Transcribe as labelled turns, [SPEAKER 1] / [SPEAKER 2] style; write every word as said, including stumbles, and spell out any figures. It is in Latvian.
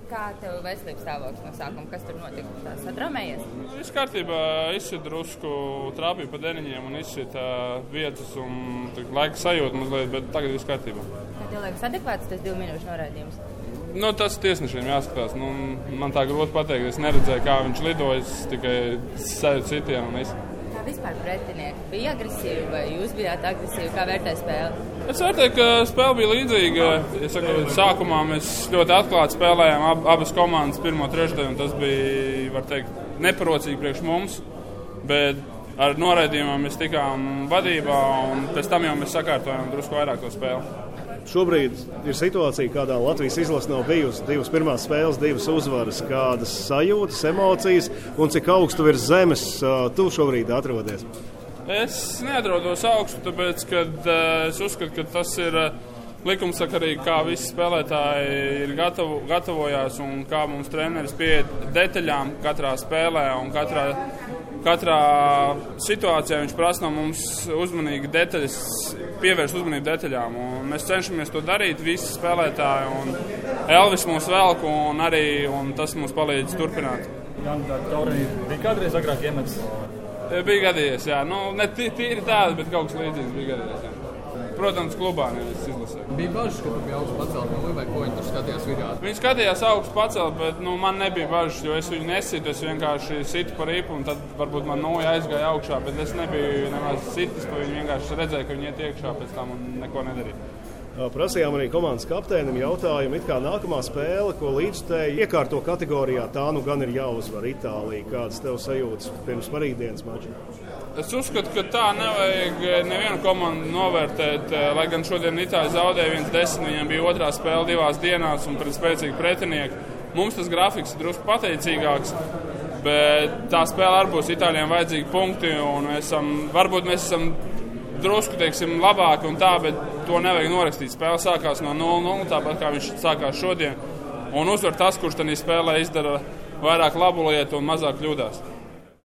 [SPEAKER 1] Kā tev veselības stāvoklis no sākuma? Kas tur notika? Tās atramējies?
[SPEAKER 2] Viss kārtībā, izsit drusku trāpīja pa deniņiem un izsit vietas un laika sajūta mazliet, bet tagad viss kārtībā.
[SPEAKER 1] Kā tev liekas adekvāts tas divu minūšu noraidījums?
[SPEAKER 2] Nu, tas tiesnešiem jāskatās. Nu, man tā grūti pateikt, es neredzēju, kā viņš lidojas, tikai sajūta sitienu un viss.
[SPEAKER 1] Kā vispār pretinieki? Bija agresīvi vai jūs bijāt agresīvi? Kā vērtē spēli?
[SPEAKER 2] Es vērtēju, ka spēle bija līdzīga. Es saku, sākumā mēs ļoti atklāti spēlējām ab, abas komandas pirmo trešdaļu, un tas bija, var teikt, neparocīgi priekš mums. Bet ar noraidījumā mēs tikām vadībā, un pēc tam jau mēs sakārtojām drusku vairāk to spēli.
[SPEAKER 3] Šobrīd ir situācija, kādā Latvijas izlase nav bijusi. Divas pirmās spēles, divas uzvaras, kādas sajūtas, emocijas un cik augstu virs zemes tu šobrīd atrodies?
[SPEAKER 2] Es neatrodos augstu, tāpēc, kad es uzskatu, ka tas ir likumsakarīgi, kā visi spēlētāji ir gatavo, gatavojās un kā mums treneris pieiet detaļām katrā spēlē un katrā, katrā situācijā viņš prasa no mums uzmanīgi detaļas, pievērst uzmanību detaļām. Un mēs cenšamies to darīt, visi spēlētāji, un Elvis mūs velk, un arī un tas mums palīdz turpināt.
[SPEAKER 4] Jānis, tā arī bija kādreiz agrāk iemetis?
[SPEAKER 2] Bija gadījies, jā. Nu, ne tīri tāda, bet kaut kas līdzīgs bija gadījies, jā. Protams, klubā nevis izlasē.
[SPEAKER 5] Bija bažas, ka tu biji augstu pacelt no vai ko viņi tur skatījās video?
[SPEAKER 2] Viņi skatījās augstu pacelt, bet nu, man nebija bažas, jo es viņu nesitu, es vienkārši situ par ripu, un tad varbūt man noja aizgāja augšā, bet es nebiju nemaz sitis, pa viņu vienkārši redzēju, ka viņi iet iekšā pēc tam un neko nedarīja.
[SPEAKER 3] Prasījām arī komandas kapteinim jautājumu, it kā nākamā spēle, ko līdzstēji iekārto kategorijā, tā nu gan ir jāuzvar Itālija. Kādas tev sajūtas pirms parītdienas mača?
[SPEAKER 2] Es uzskatu, ka tā nevajag nevienu komandu novērtēt, lai gan šodien Itāļi zaudēja viens desmit, viņiem bija otrā spēle divās dienās un pret spēcīgu pretinieku. Mums tas grafiks ir drusku pateicīgāks, bet tā spēle arī būs Itāļiem vajadzīgi punkti, un mēs esam, varbūt mēs esam drusku, teiksim, labāki un tā, bet to nevajag norakstīt. Spēle sākās no nulle nulle, tāpat kā viņš sākās šodien, un uzvar tas, kurš tajā spēlē izdara vairāk labu lietu un mazāk kļūdās.